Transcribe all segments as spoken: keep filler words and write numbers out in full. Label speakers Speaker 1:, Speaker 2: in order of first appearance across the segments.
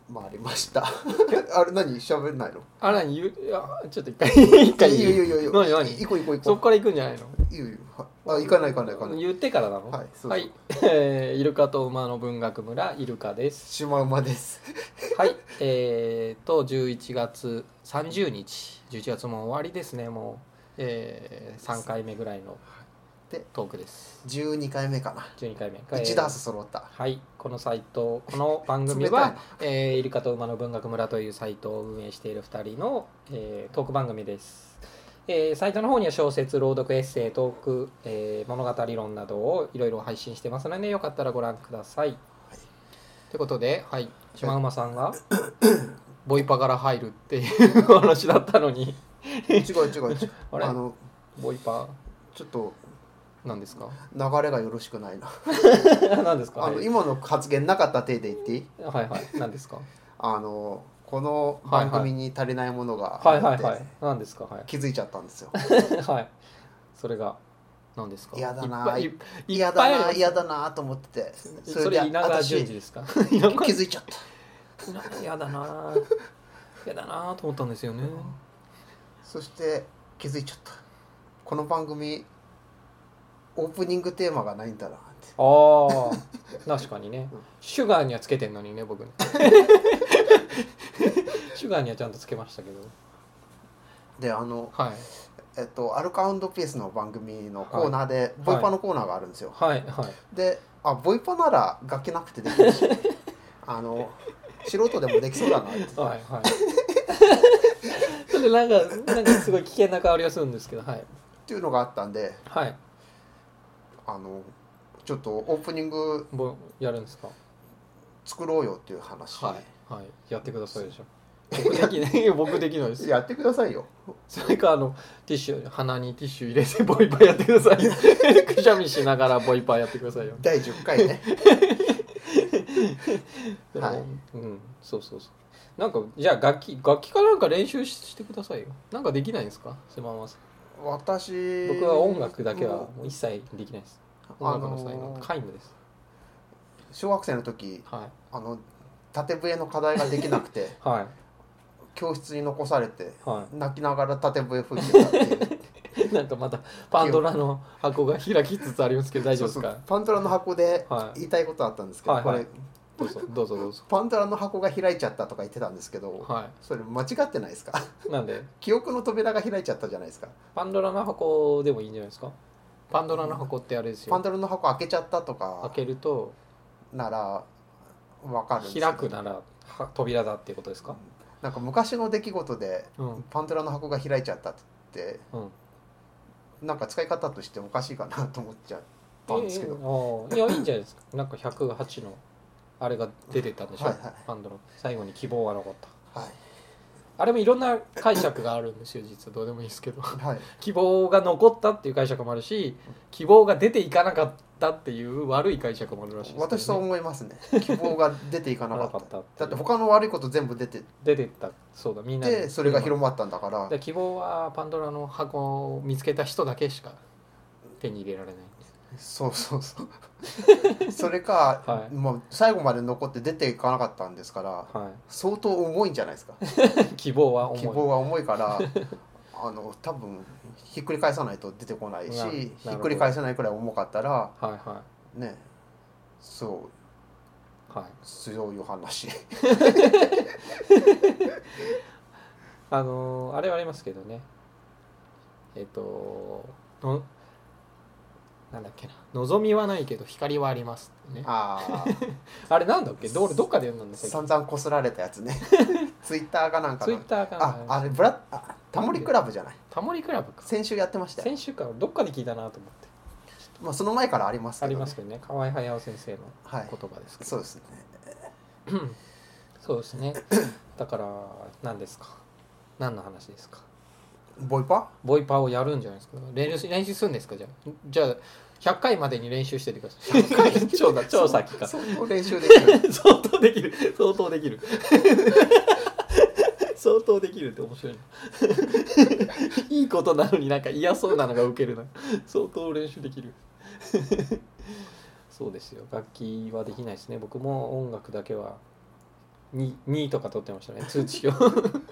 Speaker 1: 回りましたあれ何喋んないの？
Speaker 2: あら言ういやちょっと一回一回
Speaker 1: いいよいいよいいよいいよ
Speaker 2: 何何
Speaker 1: 行こう行こう行こう
Speaker 2: そっから行くんじゃないの？
Speaker 1: いいよいいよあ行かない行かない行かない
Speaker 2: 言ってからなの？
Speaker 1: はいそうそう、
Speaker 2: はい、えーイルカと馬の文学村イルカです。
Speaker 1: シマウマです
Speaker 2: はいえーとじゅういちがつさんじゅうにちじゅういちがつも終わりですね。もう、えー、さんかいめぐらいの
Speaker 1: で
Speaker 2: トークです。
Speaker 1: じゅうにかいめかな。
Speaker 2: じゅうにかいめ
Speaker 1: いちダース揃った、
Speaker 2: はい、このサイトこの番組
Speaker 1: 冷たい
Speaker 2: は
Speaker 1: な、
Speaker 2: えーイルカと馬の文学村というサイトを運営しているふたりの、えートーク番組です。えーサイトの方には小説、朗読、エッセイ、トーク、えー物語論などをいろいろ配信してますので、よかったらご覧ください。ということで、はい、シマウマさんがボイパから入るっていう話だったのに
Speaker 1: 違う違う違う
Speaker 2: あれ
Speaker 1: あの
Speaker 2: ボイパ
Speaker 1: ちょっと
Speaker 2: 何ですか？
Speaker 1: 流れがよろしくないな
Speaker 2: 何ですか？
Speaker 1: あの、
Speaker 2: はい、
Speaker 1: 今の発言なかった体で言っていい？
Speaker 2: はいはい何ですか？
Speaker 1: あのこの番組に足りないものが
Speaker 2: はい
Speaker 1: あって
Speaker 2: はいはい何ですか？はい
Speaker 1: 気づいちゃったんですよ
Speaker 2: はいそれが何ですか？
Speaker 1: 嫌だな
Speaker 2: っぱいい
Speaker 1: 嫌
Speaker 2: いっぱいあります
Speaker 1: だな嫌だなと思ってて
Speaker 2: それ稲川淳二ですか？
Speaker 1: 気づいちゃった
Speaker 2: 嫌だな嫌だなと思ったんですよね。
Speaker 1: そして気づいちゃった。この番組オープニングテーマがないんだなって。
Speaker 2: ああ確かにね、シュガーにはつけてんのにね僕ねシュガーにはちゃんとつけましたけど。
Speaker 1: であの、
Speaker 2: はい
Speaker 1: えっとアルカピースの番組のコーナーで、ボイパのコーナーがあるんですよ。
Speaker 2: はいはい
Speaker 1: であボイパなら楽器なくてできるしあの素人でもできそうだなって。
Speaker 2: はいはいそれなんかなんかすごい危険な香りがするんですけど、はい
Speaker 1: っていうのがあったんで、
Speaker 2: はい
Speaker 1: あのちょっとオープニング
Speaker 2: ぼやるんですか？
Speaker 1: 作ろうよっていう話。
Speaker 2: はいはいやってくださいでしょ。僕できない僕できないです。
Speaker 1: やってくださいよ。
Speaker 2: それかあのティッシュ鼻にティッシュ入れてボイパやってくださいよくしゃみしながらボイパやってくださいよ。
Speaker 1: だいじゅっかいね
Speaker 2: でも、
Speaker 1: はい
Speaker 2: うんそうそうそうなんかじゃあ楽器楽器かなんか練習してくださいよ。なんかできないんですか？セママさん。
Speaker 1: 私
Speaker 2: 僕は音楽だけはもう一切できないです。音楽の才能、
Speaker 1: あのー
Speaker 2: 皆無です。
Speaker 1: 小学生の時
Speaker 2: はい
Speaker 1: あの縦笛の課題ができなくて
Speaker 2: はい
Speaker 1: 教室に残されて
Speaker 2: は
Speaker 1: 泣きながら縦笛吹いてたっていう
Speaker 2: いなんかまたパンドラの箱が開きつつありますけど大丈夫ですか？
Speaker 1: そうそうパンドラの箱で
Speaker 2: はい
Speaker 1: 言いたいことあったんですけど、
Speaker 2: はいはい
Speaker 1: これ
Speaker 2: どうぞどうぞどうぞ。
Speaker 1: パンドラの箱が開いちゃったとか言ってたんですけど、
Speaker 2: は
Speaker 1: それ間違ってないですか？
Speaker 2: いなんで
Speaker 1: 記憶の扉が開いちゃったじゃないですか。
Speaker 2: パンドラの箱でもいいんじゃないですか？パンドラの箱ってあれですよ。
Speaker 1: パンドラの箱開けちゃったと
Speaker 2: 開
Speaker 1: か
Speaker 2: けると
Speaker 1: ならわかるんですけど、
Speaker 2: 開くならは扉だっていうことですか？
Speaker 1: なんか昔の出来事で
Speaker 2: うん
Speaker 1: パンドラの箱が開いちゃったって
Speaker 2: うん
Speaker 1: なんか使い方としておかしいかなと思っちゃったんですけど、
Speaker 2: えー、あーいやいいんじゃないですか。なんかひゃくはちのあれが出てたんでしょ、
Speaker 1: はいはい
Speaker 2: パンドラ最後に希望は残った。
Speaker 1: はい
Speaker 2: あれもいろんな解釈があるんですよ実は。どうでもいいですけど
Speaker 1: はい
Speaker 2: 希望が残ったっていう解釈もあるし、希望が出ていかなかったっていう悪い解釈もあるらしいですけど、ね、
Speaker 1: 私そう思いますね。希望が出ていかなかった
Speaker 2: なかったっていう
Speaker 1: だって他の悪いこと全部出て
Speaker 2: 出てったそうだみんな
Speaker 1: でそれが広まったんだから
Speaker 2: で希望はパンドラの箱を見つけた人だけしか手に入れられないんです
Speaker 1: そうそうそうそれか、
Speaker 2: はい
Speaker 1: もう最後まで残って出ていかなかったんですから
Speaker 2: は
Speaker 1: 相当重いんじゃないですか。
Speaker 2: い希望は重い
Speaker 1: 希望は重いからあの多分ひっくり返さないと出てこないし、
Speaker 2: なる
Speaker 1: ひ
Speaker 2: ほど
Speaker 1: っくり返せないくらい重かったら
Speaker 2: はいは
Speaker 1: ねそう
Speaker 2: いはい
Speaker 1: そういう話
Speaker 2: あのーあれはありますけどねえっ、とのなんだっけな望みはないけど光はありますってね。
Speaker 1: あ
Speaker 2: あれなんだっけど俺どっかで読んだん
Speaker 1: あ
Speaker 2: ですよ。
Speaker 1: 散々こすられたやつねツイッターかなんか
Speaker 2: ツイ
Speaker 1: の
Speaker 2: ッターかな
Speaker 1: ああれブラあタモリクラブじゃない
Speaker 2: タモリクラブか
Speaker 1: 先週やってましたよ、
Speaker 2: 先週からどっかで聞いたなと思って
Speaker 1: まあ、その前からありますけど、ね、
Speaker 2: ありますけどね河合駿先生の
Speaker 1: はい
Speaker 2: 言葉ですけど、
Speaker 1: そうですね
Speaker 2: そうですねだから何ですか何の話ですか？
Speaker 1: ボイパ
Speaker 2: ボイパをやるんじゃないですか？練習練習するんですか？じゃあじゃあひゃっかいまでに練習しててください超だ超先か
Speaker 1: 相当練習できる
Speaker 2: 相当できる相当できる相当できるって面白いいいことなのになんか嫌そうなのがウケるな。相当練習できるそうですよ。楽器はできないですね。僕も音楽だけはに, にとか取ってましたね通知表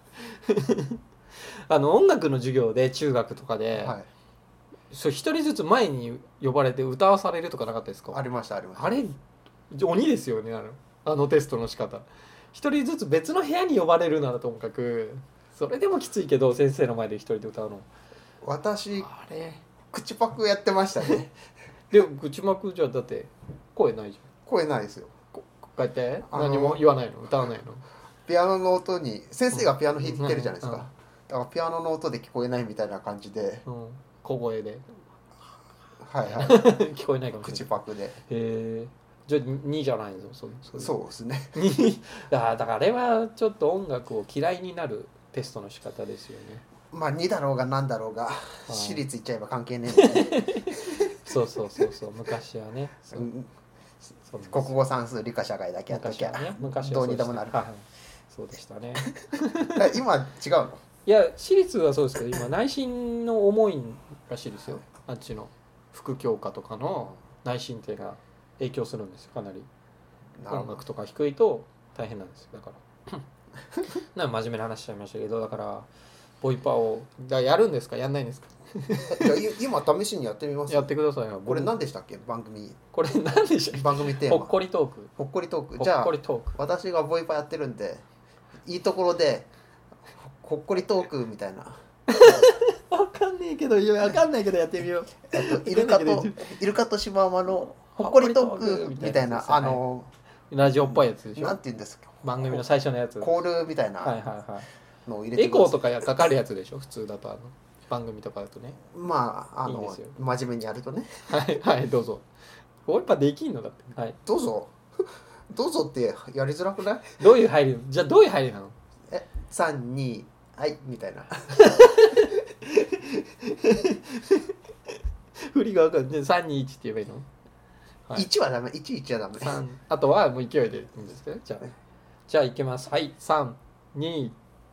Speaker 2: あの音楽の授業で中学とかで、はい、そう一人ずつ前に呼ばれて歌わされるとかなかったですか？
Speaker 1: ありましたありました。
Speaker 2: あれ鬼ですよね、あのあのテストの仕方。一人ずつ別の部屋に呼ばれるならともかくそれでもきついけど先生の前で一人で歌うの。
Speaker 1: 私
Speaker 2: あれ
Speaker 1: 口パクやってましたね
Speaker 2: でも口パクじゃだって声ないじゃん。
Speaker 1: 声ないですよ。
Speaker 2: ここうやって何も言わないの？歌わないの？
Speaker 1: ピアノの音に先生がピアノ弾いてるじゃないですか、うんうん、だからピアノの音で聞こえないみたいな感じで、うん、
Speaker 2: 小声で
Speaker 1: はいはい
Speaker 2: 聞こえないかもしれない
Speaker 1: 口パクで。へ
Speaker 2: え。じゃあにじゃないの？そ
Speaker 1: そうですね
Speaker 2: だからあれはちょっと音楽を嫌いになるテストの仕方ですよね。
Speaker 1: まあにだろうが何だろうが私立行っちゃえば関係ねえんで、ね、
Speaker 2: そうそうそうそう昔はねそう、うん、
Speaker 1: そう国語算数理科社会だけやっときゃ、ね、昔はどうにでもなる、はい、
Speaker 2: そうでしたね
Speaker 1: 今違うの？
Speaker 2: いや私立はそうですけど今内心の重いらしいですよ。あっちの副教科とかの内申点が影響するんですよかなり。音楽とか低いと大変なんですよだからなんか真面目な話しちゃいましたけど、だからボイパをだやるんですかやんないんですか
Speaker 1: いや今試しにやってみます。
Speaker 2: やってくださいよ。
Speaker 1: これ何でしたっけ番組？
Speaker 2: これ何でしたっけ？
Speaker 1: 番組テーマ
Speaker 2: ほっこりトーク。
Speaker 1: ほっこりトーク。じゃあ私がボイパやってるんでいいところでほっこりトークみたいな
Speaker 2: わかんねえけどわかんないけどやってみよう
Speaker 1: イルカとイルカとシマウマのほっこりトークみたいな、あの
Speaker 2: ラジオっぽいやつでしょ。
Speaker 1: なんて言うんですか、
Speaker 2: 番組の最初のやつ
Speaker 1: コールみたいなのを入れて、
Speaker 2: エコーとかかかるやつでしょ普通だと。あの番組とかだとね、
Speaker 1: まああのいい真面目にやるとね
Speaker 2: はいはいどうぞ。やっぱできんのだって、はい、
Speaker 1: どうぞどうぞってやりづらくない？
Speaker 2: どういう入り？じゃあどういう入りなの？
Speaker 1: えさんにはいみたいな
Speaker 2: 振りが分かんない。さんにいちって言えばいいの？
Speaker 1: はい、いちはダメ、いちいちはダメ。
Speaker 2: あとはもう勢いでいいんですけど、じゃあじゃあいきます。はいさんに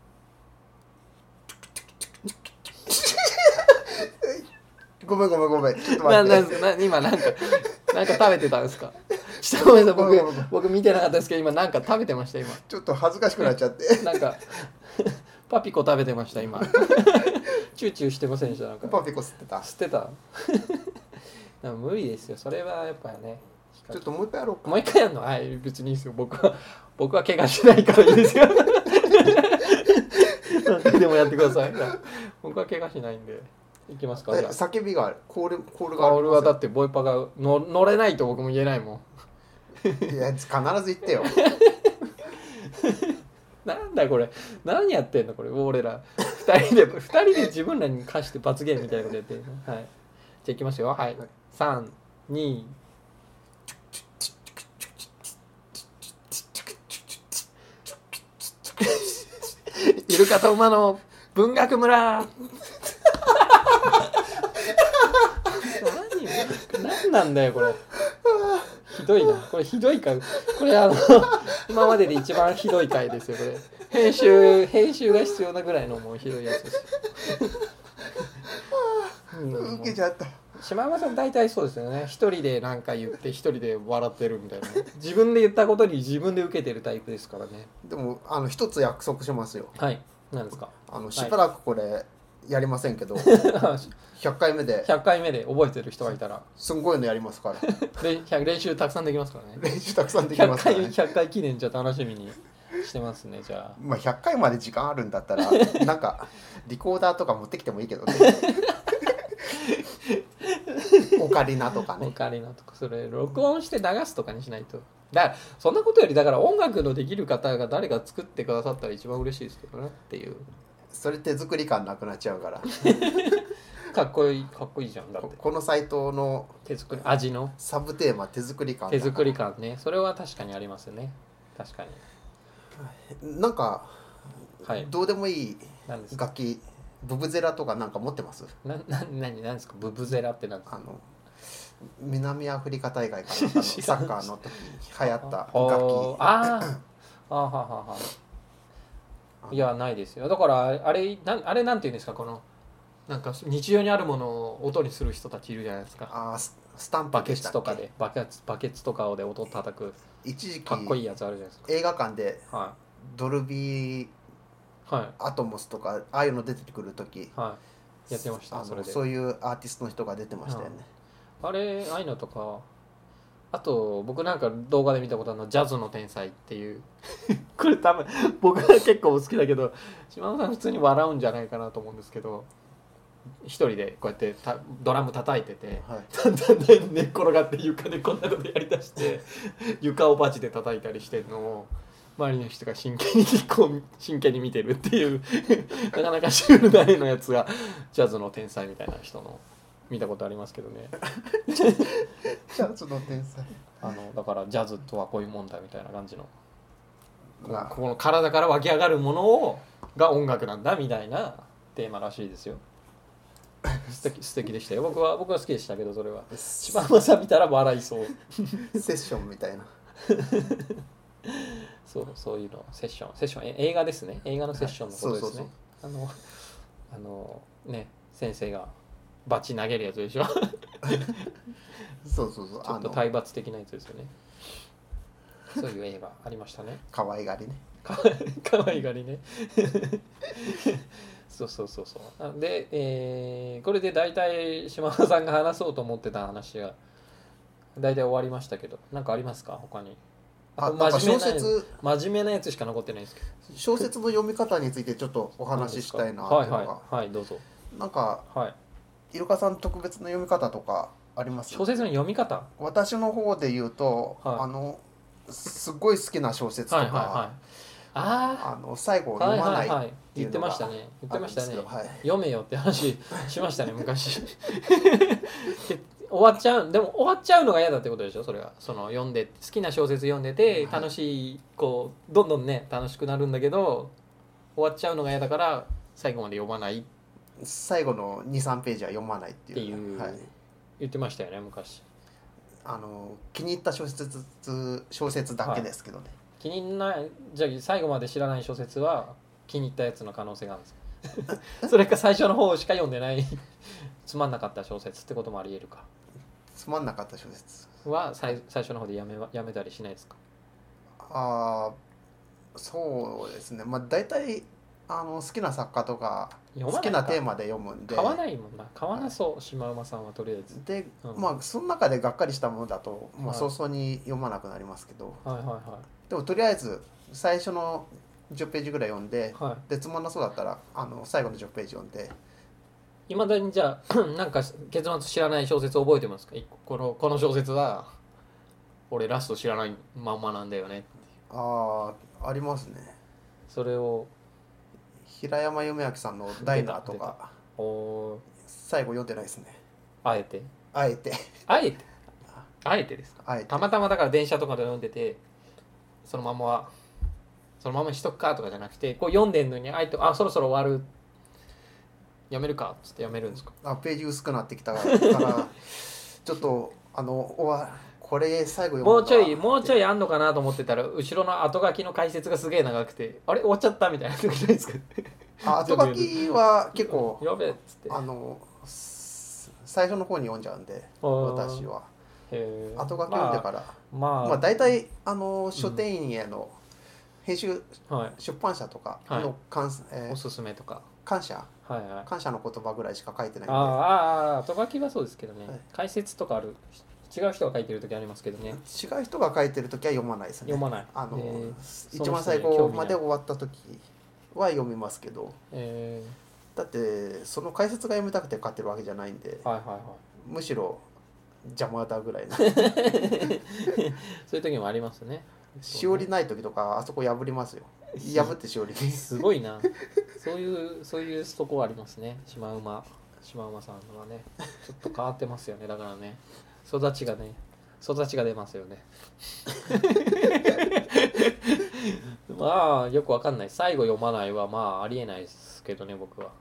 Speaker 1: ごめんごめんごめんちょっと待って。
Speaker 2: ななな今なんかなんか食べてたんですか？ちょっとごめんなさい、僕僕見てなかったですけど今なんか食べてました今。
Speaker 1: ちょっと恥ずかしくなっちゃって
Speaker 2: なんかパピコ食べてました今チューチューしてませんでした？なんか
Speaker 1: パピコ吸ってた
Speaker 2: 吸ってた無理ですよそれはやっぱね。
Speaker 1: ちょっともう一回やろうか。
Speaker 2: もう一回やるの？はい別にいいですよ。僕は僕は怪我しないからいいですよ何回でもやってください。僕は怪我しないんでいきますか。じゃあ
Speaker 1: 叫びがあるコールコールがある。
Speaker 2: コールはだってボイパがの乗れないと僕も言えないも
Speaker 1: んいや必ず言ってよ
Speaker 2: なんだこれ何やってんのこれ俺らふたりでふたりで自分らに課して罰ゲームみたいなことやってるの。はい、じゃあいきますよ。はい、はい、さんにイルカと馬の文学村何何なんだよこれ。ひどいなこれ。ひどい回これ。あの今までで一番ひどい回ですよこれ。編集編集が必要なぐらいのもうひどいやつです
Speaker 1: うん受けちゃった。
Speaker 2: 島山さん大体そうですよね。一人で何か言って一人で笑ってるみたいな。自分で言ったことに自分で受けてるタイプですからね。
Speaker 1: でもあの一つ約束しますよ。
Speaker 2: はい。何ですか？
Speaker 1: あのしばらくこれやりませんけど、はい、ひゃっかいめで
Speaker 2: ひゃっかいめで覚えてる人がいたら
Speaker 1: すんごいのやりますから
Speaker 2: 練習たくさんできますからね。
Speaker 1: 練習たくさんできますからね。
Speaker 2: ひゃっかい、ひゃっかい記念じゃ楽しみにしてますね。じゃあ
Speaker 1: まあひゃっかいまで時間あるんだったらなんかリコーダーとか持ってきてもいいけどねオカリナとかね。
Speaker 2: オカリナとかそれ録音して流すとかにしないと。だからそんなことよりだから音楽のできる方が誰か作ってくださったら一番嬉しいですけどねっていう。
Speaker 1: それ手作り感なくなっちゃうから
Speaker 2: かっこいいかっこいいじゃん。だって
Speaker 1: このサイトの
Speaker 2: 手作り味の
Speaker 1: サブテーマ手作り感。
Speaker 2: 手作り感ね。それは確かにありますよね。確か
Speaker 1: になんか、
Speaker 2: はい、
Speaker 1: どうでもいい楽器ブブゼラとかなんか持ってます？
Speaker 2: なな何何ですかブブゼラってなんか。
Speaker 1: あの南アフリカ大会かなんかのサッカーの時に流行った楽器。
Speaker 2: ああはははいやないですよ。だからあれなあれなんていうんですかこのなんか日常にあるものを音にする人たちいるじゃないですか。
Speaker 1: あスタンプ
Speaker 2: バケ
Speaker 1: でしたっけ
Speaker 2: ツとかでバケツバケツとかで音叩く
Speaker 1: 一時期
Speaker 2: かっこいいやつあるじゃないです
Speaker 1: 映画館で
Speaker 2: か。
Speaker 1: ドルビー
Speaker 2: はいはい
Speaker 1: アトモスとかああいうの出てくる時
Speaker 2: はいやってました。
Speaker 1: あ
Speaker 2: それで
Speaker 1: のそういうアーティストの人が出てましたよね、
Speaker 2: あれああいうのとか、あと僕なんか動画で見たことあるのジャズの天才っていうこれ多分僕は結構好きだけど島野さん普通に笑うんじゃないかなと思うんですけど、一人でこうやってたドラム叩いてて、
Speaker 1: はい、
Speaker 2: だんだんだんだん寝っ転がって床でこんなことやりだして床をバチで叩いたりしてるのを周りの人が真剣にこう真剣に見てるっていうなかなかシュールな絵のやつがジャズの天才みたいな人の見たことありますけどね。
Speaker 1: ジャズの天才
Speaker 2: あのだからジャズとはこういうもんだみたいな感じの
Speaker 1: が
Speaker 2: この体から湧き上がるものをが音楽なんだみたいなテーマらしいですよ。素敵素敵でしたよ。僕は僕は好きでしたけど、それは柴山さん見たら笑いそう
Speaker 1: セッションみたいな
Speaker 2: そうそういうのセッションセッションえ映画ですね。映画のセッションのことですね。
Speaker 1: はいそう
Speaker 2: あのあのね先生がバチ投げるやつでしょ
Speaker 1: そうそうそう
Speaker 2: ちょっと体罰的なやつですよね。そういう映画ありましたね。
Speaker 1: 可愛がりね
Speaker 2: かかわいがりねそうそうそうそうで、えーこれで大体島田さんが話そうと思ってた話が大体終わりましたけど、何かありますか他に。あと
Speaker 1: あなんか
Speaker 2: 真面目なやつ
Speaker 1: 小説
Speaker 2: 真面目なやつしか残ってないんですけど、
Speaker 1: 小説の読み方についてちょっとお話ししたいなって
Speaker 2: はいいうはい
Speaker 1: のが、
Speaker 2: はいどうぞ。
Speaker 1: なんか
Speaker 2: はい
Speaker 1: イルカさん特別な読み方とかあります
Speaker 2: 小説の読み方。
Speaker 1: 私の方で言うと、
Speaker 2: はい
Speaker 1: あのすごい好きな小説とか、
Speaker 2: はいはいはいあ
Speaker 1: あの最後
Speaker 2: あはい
Speaker 1: 読まない
Speaker 2: はいはい
Speaker 1: っていうのが
Speaker 2: 言ってましたね言ってましたね
Speaker 1: あるんですけどはい
Speaker 2: 読めよって話しましたね昔で終わっちゃうでも終わっちゃうのが嫌だってことでしょ。それはその読んで好きな小説読んでて
Speaker 1: はい
Speaker 2: 楽しいこうどんどんね楽しくなるんだけど終わっちゃうのが嫌だから最後まで読まないっ
Speaker 1: 最後の にさんページは読まないっていう
Speaker 2: ていう
Speaker 1: はい、
Speaker 2: 言ってましたよね昔。
Speaker 1: あの気に入った小説小説だけですけどね、
Speaker 2: 気に入らないじゃあ最後まで知らない小説は気に入ったやつの可能性があるんですかそれか最初の方しか読んでないつまんなかった小説ってこともあり得るか。
Speaker 1: つまんなかった小説
Speaker 2: は最最初の方でやめやめたりしないですか。
Speaker 1: ああそうですねまあ大体あの好きな作家とか好
Speaker 2: 読まないか
Speaker 1: きなテーマで読むんで
Speaker 2: 買わないもんな買わなそう、シマウマさんはとりあえず。
Speaker 1: で、
Speaker 2: うん
Speaker 1: まあその中でがっかりしたものだと、まあ、
Speaker 2: はい
Speaker 1: 早々に読まなくなりますけど、
Speaker 2: はいはいは
Speaker 1: でもとりあえず最初のじゅっページぐらい読んで、
Speaker 2: いはい。
Speaker 1: でつまんなそうだったらあの最後のじゅっページ読んで
Speaker 2: いまだにじゃあなんか結末知らない小説覚えてますか。一個このこの小説は俺ラスト知らないまんまなんだよねっていう
Speaker 1: ああありますね
Speaker 2: それを
Speaker 1: 平山夢明さんの「ダイナー」と
Speaker 2: 出た
Speaker 1: か
Speaker 2: お
Speaker 1: 最後読んでないですね
Speaker 2: あえて
Speaker 1: あえて
Speaker 2: あえてあえてですか。
Speaker 1: あえて
Speaker 2: たまたまだから電車とかで読んでてそのままそのままにしとくかとかじゃなくてこう読んでんのにあえてあそろそろ終わるやめるかっつってやめるんですか。
Speaker 1: あページ薄くなってきたからちょっとあのおわこれ最後読む
Speaker 2: もうちょいもうちょ
Speaker 1: い
Speaker 2: いあんのかなと思ってたら後ろの後書きの解説がすげえ長くてあれ終わっちゃったみたいな時ないですか。
Speaker 1: 後書きは結構
Speaker 2: やべえっつって
Speaker 1: あのす最初の方に読んじゃうんで
Speaker 2: あー
Speaker 1: 私は
Speaker 2: へー
Speaker 1: 後書き読んでから
Speaker 2: まあ、
Speaker 1: まあ大体あの書店員への編集
Speaker 2: はい、
Speaker 1: 出版社とかの感,、えー
Speaker 2: おすすめとか
Speaker 1: 感謝
Speaker 2: はいはい
Speaker 1: 感謝の言葉ぐらいしか書いてないんで
Speaker 2: あーあーあー後書きはそうですけどね、
Speaker 1: はい
Speaker 2: 解説とかある違う人が書いてる時ありますけどね
Speaker 1: 違う人が書いてる時は読まないですね
Speaker 2: 読まない
Speaker 1: あの、
Speaker 2: えー
Speaker 1: 一番最後まで終わった時は読みますけど
Speaker 2: え
Speaker 1: だってその解説が読みたくて買ってるわけじゃないんで
Speaker 2: ー、はいはいはい
Speaker 1: むしろ邪魔だぐらいな
Speaker 2: そういう時もありますね
Speaker 1: しおりない時とかあそこ破りますよ破ってしおり
Speaker 2: すごいなそういうそういうとこありますねシマウマシマウマさんのはねちょっと変わってますよねだからね育ちがね育ちが出ますよねまあよくわかんない最後読まないはまあありえないですけどね僕は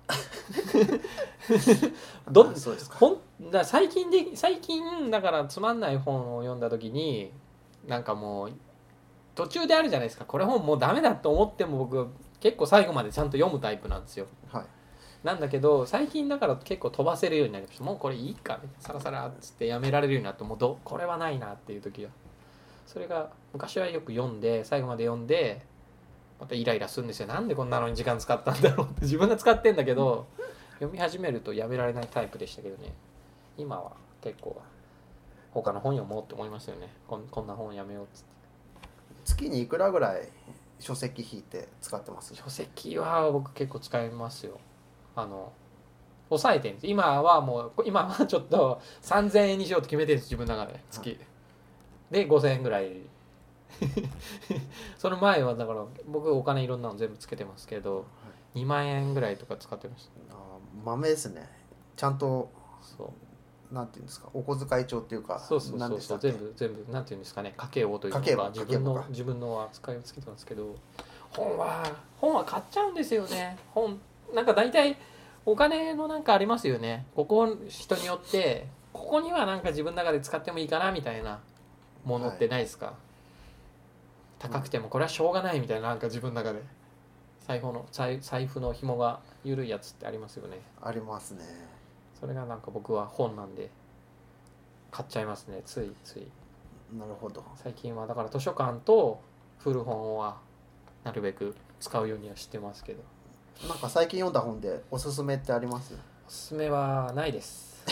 Speaker 2: ど
Speaker 1: あそうですか
Speaker 2: ほんだ最近で最近だからつまんない本を読んだ時になんかもう途中であるじゃないですかこれ本もうダメだと思っても僕結構最後までちゃんと読むタイプなんですよ
Speaker 1: はい
Speaker 2: なんだけど最近だから結構飛ばせるようになりました。もうこれいいかみたいな、サラサラっつってやめられるようになって、もうどこれはないなっていう時が、それが昔はよく読んで最後まで読んでまたイライラするんですよ。なんでこんなのに時間使ったんだろうって自分が使ってんだけど読み始めるとやめられないタイプでしたけどね。今は結構他の本読もうって思いますよね。こん、こんな本やめようっつって。
Speaker 1: 月にいくらぐらい書籍引いて使ってます？
Speaker 2: 書籍は僕結構使いますよ。あの抑えてるんです。今はもう今はちょっとさんぜんえんにしようと決めてるんです自分の中で月、はい、でごせんえんぐらいその前はだから僕お金いろんなの全部つけてますけど、はい、にまんえんぐらいとか使ってました。
Speaker 1: あ、豆ですね。ちゃんと
Speaker 2: そう
Speaker 1: なんていうんですか、お小遣い帳っていうか、
Speaker 2: そうそうそうそう、全部全部なんていうんですかね、家計簿というか自分の自分の扱いをつけてますけど、本は本は買っちゃうんですよね。本なんか大体お金のなんかありますよね。ここ人によってここにはなんか自分の中で使ってもいいかなみたいなものってないですか？はい、高くてもこれはしょうがないみたいな、なんか自分の中で財布の財財布の紐が緩いやつってありますよね。
Speaker 1: ありますね。
Speaker 2: それがなんか僕は本なんで買っちゃいますね、ついつい。
Speaker 1: なるほど。
Speaker 2: 最近はだから図書館と古本はなるべく使うようにはしてますけど。
Speaker 1: なんか最近読んだ本でおすすめってあります？
Speaker 2: おすすめはないです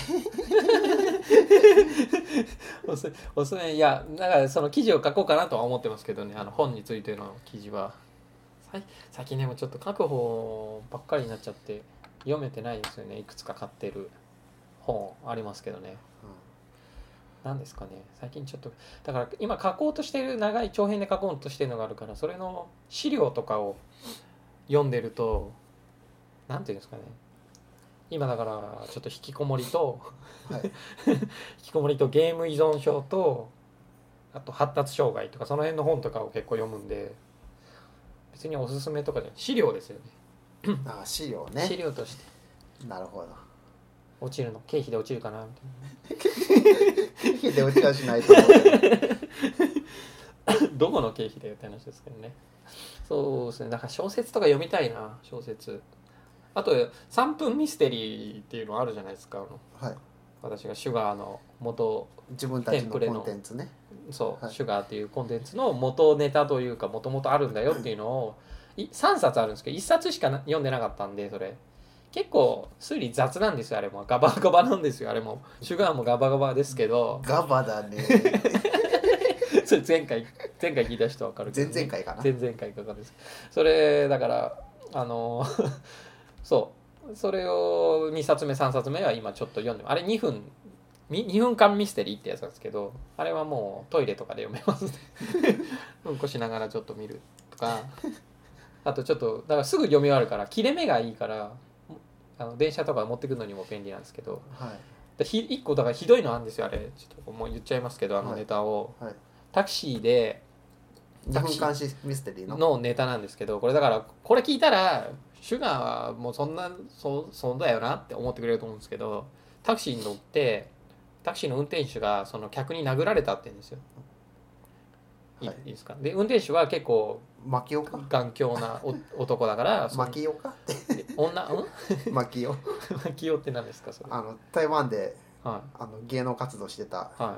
Speaker 2: おすおすすめ、いやだからその記事を書こうかなとは思ってますけどね、あの本についての記事は最近でもちょっと書く方ばっかりになっちゃって読めてないんですよね。いくつか買ってる本ありますけどね、うん、なんですかね、最近ちょっとだから今書こうとしてる長い長編で書こうとしてるのがあるから、それの資料とかを読んでるとなんていうんですかね、今だからちょっと引きこもりと、はい、引きこもりとゲーム依存症とあと発達障害とかその辺の本とかを結構読むんで、別におすすめとかじゃない、資料ですよね
Speaker 1: ああ、資料ね。
Speaker 2: 資料として。
Speaker 1: なるほど。
Speaker 2: 落ちるの経費で落ちるかなみ
Speaker 1: たいな経費で落ちはしないと思う
Speaker 2: どこの経費でって話ですけどね。そうですね、だから小説とか読みたいな。小説あとさんぷんミステリーっていうのあるじゃないですか、あの、はい、私がシュガーの元
Speaker 1: 自分たちのコンテンツね、
Speaker 2: そう、はい、シュガーっていうコンテンツの元ネタというか元々あるんだよっていうのをさんさつあるんですけどいっさつしか読んでなかったんで、それ結構推理雑なんですよ。あれもガバガバなんですよ。あれもシュガーもガバガバですけど
Speaker 1: ガバだね
Speaker 2: それ前回前回聞いた人は分かるけど、ね、
Speaker 1: 前々回かな
Speaker 2: 前々回かかです。それだからあのそうそれをにさつめさんさつめは今ちょっと読んで、あれにふんにふんかんミステリーってやつなんですけど、あれはもうトイレとかで読めますねうんこしながらちょっと見るとか、あとちょっとだからすぐ読み終わるから切れ目がいいからあの電車とか持ってくるのにも便利なんですけど、はい、ひいっこだからひどいのあるんですよ。あれちょっともう言っちゃいますけど、あのネタを、はいはい、タクシーで
Speaker 1: にふんかんミステリー の,
Speaker 2: のネタなんですけど、これだからこれ聞いたらシュガーはもうそんなそそうだよなって思ってくれると思うんですけど、タクシーに乗ってタクシーの運転手がその客に殴られたって言うんですよ。いい、はい、いいですか。で運転手は結構
Speaker 1: マキオか
Speaker 2: 頑強な男だから
Speaker 1: マキオかって
Speaker 2: 女うん
Speaker 1: マキオ
Speaker 2: マキオって何ですかそれ。
Speaker 1: あの台湾で、
Speaker 2: はい、
Speaker 1: あの芸能活動してた、はい、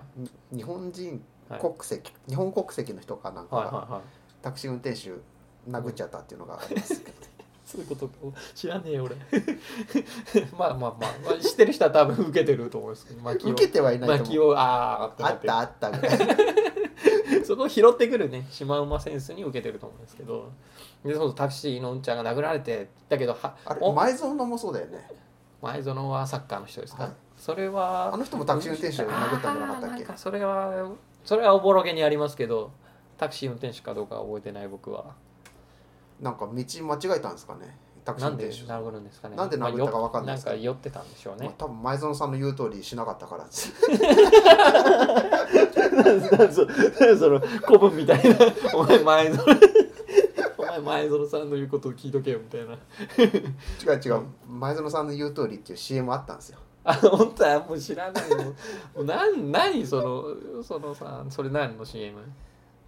Speaker 1: 日本人国籍、はい、日本国籍の人かなんかが、はいはいはい、タクシー運転手殴っちゃったっていうのがありますけど、
Speaker 2: そういうこと知らねえよ俺まあまあまあ知ってる人は多分受けてると思うんですけど、マキオ
Speaker 1: 受けてはいないと思う。
Speaker 2: マキオあ
Speaker 1: ーあったあったぐらい
Speaker 2: そこを拾ってくるねシマウマセンスに受けてると思うんですけど、でそのタクシーのうんちゃんが殴られてだけどは
Speaker 1: あれ前園もそうだよね。
Speaker 2: 前園はサッカーの人ですか、はい、それ
Speaker 1: はあの人もタクシー運転手を殴ったんじゃなかったっけ。
Speaker 2: なんかそれはそれはおぼろげにありますけど、タクシー運転手かどうかは覚えてない僕は。
Speaker 1: なんか道間違えたんですかね、タクシー運転手。
Speaker 2: なんで殴るんですかね。
Speaker 1: なんで殴ったか分かんないですけど、
Speaker 2: なんか酔ってたんでしょうね、
Speaker 1: まあ、多分前園さんの言う通りしなかったから
Speaker 2: そその古文みたいなお前前園お前前園さんの言うことを聞いとけよみたいな
Speaker 1: 違う違う、前園さんの言う通りっていう シーエム あったんですよ。
Speaker 2: あ、本当はもう知らないのもう何何そのそのさそれ何の シーエム。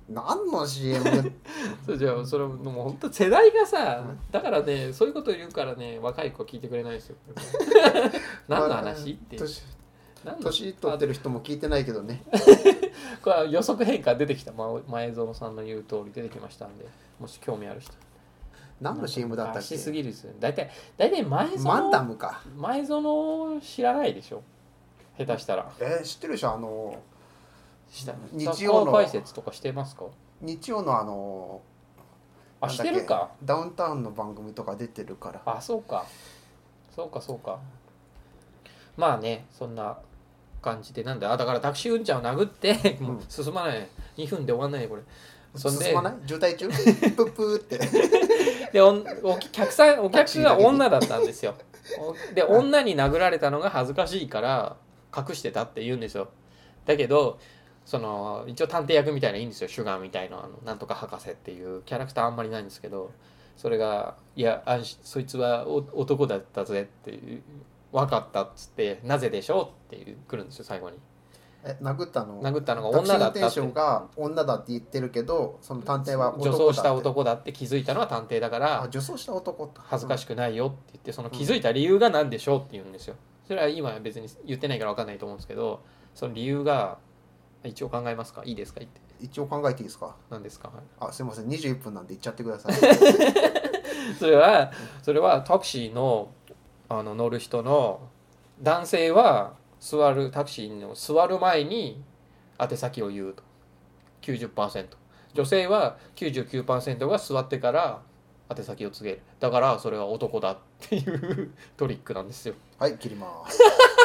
Speaker 1: 何の シーエム
Speaker 2: そうじゃあそれもう本当世代がさ、だからねそういうこと言うからね若い子聞いてくれないですよ何の話って
Speaker 1: 年年取ってる人も聞いてないけどね
Speaker 2: これは予測変化出てきた、前園さんの言う通り出てきましたんで、もし興味ある人。
Speaker 1: 何の シーエム だったっけ。
Speaker 2: しすぎるですよ。大体大体前園
Speaker 1: マンダムか。
Speaker 2: 前園知らないでしょ下手したら。
Speaker 1: えー、知ってるでしょ。あの
Speaker 2: 日曜の解説とかしてますか。
Speaker 1: 日曜のあの
Speaker 2: あしてるか。
Speaker 1: ダウンタウンの番組とか出てるから。
Speaker 2: あそうかそうかそうか。まあねそんな感じで、なんだあだからタクシー運ちゃんを殴ってもう進まない、にふんで終わんないこれ。
Speaker 1: そんで進まない？渋滞中？プップーって
Speaker 2: で お, お客さんお客が女だったんですよ。で女に殴られたのが恥ずかしいから隠してたって言うんですよ。だけどその一応探偵役みたいないいんですよ。シュガーみたいなあのなんとか博士っていうキャラクターあんまりないんですけど、それがいやあそいつはお男だったぜっていう分かったっつってなぜでしょうって来るんですよ最後に。
Speaker 1: え殴ったの
Speaker 2: 殴ったのが女だったって。
Speaker 1: タクシー運転手が女だって言ってるけど、その探偵は男だって。
Speaker 2: 女装した男だって気づいたのは探偵だから。
Speaker 1: あ女装した男
Speaker 2: 恥ずかしくないよって言って、その気づいた理由が何でしょうって言うんですよ。それは今別に言ってないから分かんないと思うんですけど、その理由が一応考えますか。いいですか言って。
Speaker 1: 一応考えていいですか。
Speaker 2: 何ですか。はい、
Speaker 1: あすいませんにじゅういっぷんなんで言っちゃってください
Speaker 2: それはそれはタクシーのあの乗る人の男性は座るタクシーの座る前に宛先を言うと きゅうじゅっパーセント、 女性は きゅうじゅうきゅうパーセント が座ってから宛先を告げる。だからそれは男だっていうトリックなんですよ。
Speaker 1: はい切ります